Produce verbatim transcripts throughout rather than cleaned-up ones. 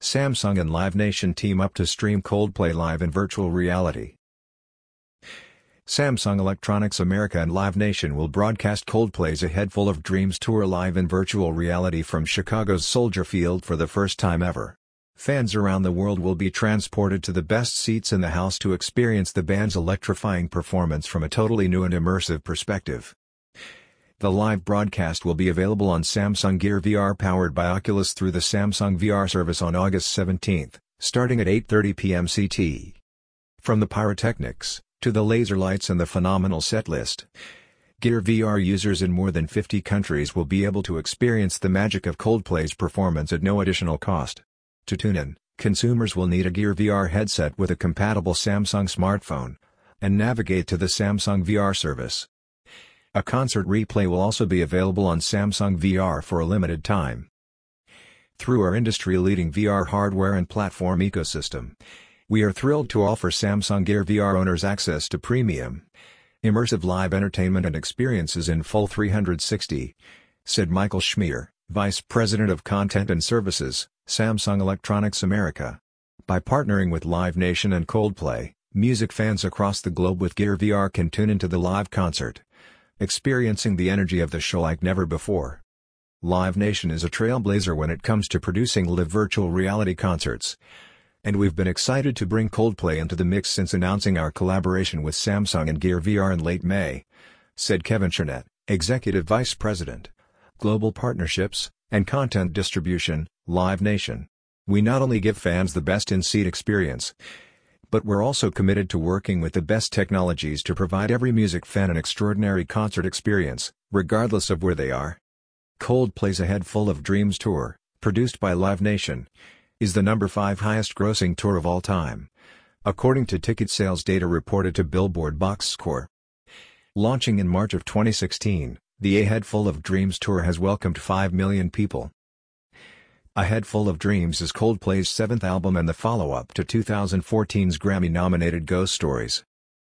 Samsung and Live Nation team up to stream Coldplay live in virtual reality. Samsung Electronics America and Live Nation will broadcast Coldplay's A Head Full of Dreams tour live in virtual reality from Chicago's Soldier Field for the first time ever. Fans around the world will be transported to the best seats in the house to experience the band's electrifying performance from a totally new and immersive perspective. The live broadcast will be available on Samsung Gear V R powered by Oculus through the Samsung V R service on August seventeenth, starting at eight thirty p m C T. From the pyrotechnics, to the laser lights and the phenomenal set list, Gear V R users in more than fifty countries will be able to experience the magic of Coldplay's performance at no additional cost. To tune in, consumers will need a Gear V R headset with a compatible Samsung smartphone, and navigate to the Samsung V R service. A concert replay will also be available on Samsung V R for a limited time. Through our industry-leading V R hardware and platform ecosystem, we are thrilled to offer Samsung Gear V R owners access to premium, immersive live entertainment and experiences in full three sixty, said Michael Schmier, Vice President of Content and Services, Samsung Electronics America. By partnering with Live Nation and Coldplay, music fans across the globe with Gear V R can tune into the live concert, experiencing the energy of the show like never before. Live Nation is a trailblazer when it comes to producing live virtual reality concerts, and we've been excited to bring Coldplay into the mix since announcing our collaboration with Samsung and Gear V R in late May, said Kevin Chernett, Executive Vice President, Global Partnerships and Content Distribution, Live Nation. We not only give fans the best in-seat experience, but we're also committed to working with the best technologies to provide every music fan an extraordinary concert experience, regardless of where they are. Coldplay's A Head Full of Dreams tour, produced by Live Nation, is the number five highest-grossing tour of all time, according to ticket sales data reported to Billboard Box Score. Launching in March of twenty sixteen, the A Head Full of Dreams tour has welcomed five million people. A Head Full of Dreams is Coldplay's seventh album and the follow-up to two thousand fourteen's Grammy-nominated Ghost Stories.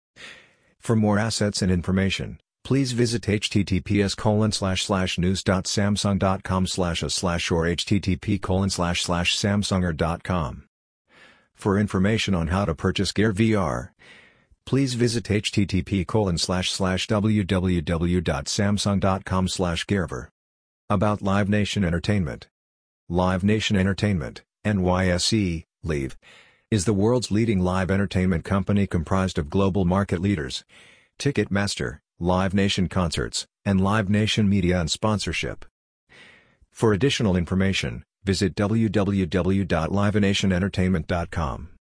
For more assets and information, please visit h t t p s colon slash slash news dot samsung dot com slash a slash or h t t p colon slash slash samsunger dot com. For information on how to purchase Gear V R, please visit h t t p colon slash slash w w w dot samsung dot com slash gearver. About Live Nation Entertainment. Live Nation Entertainment, N Y S E, Live, is the world's leading live entertainment company comprised of global market leaders, Ticketmaster, Live Nation Concerts, and Live Nation Media and Sponsorship. For additional information, visit w w w dot live nation entertainment dot com.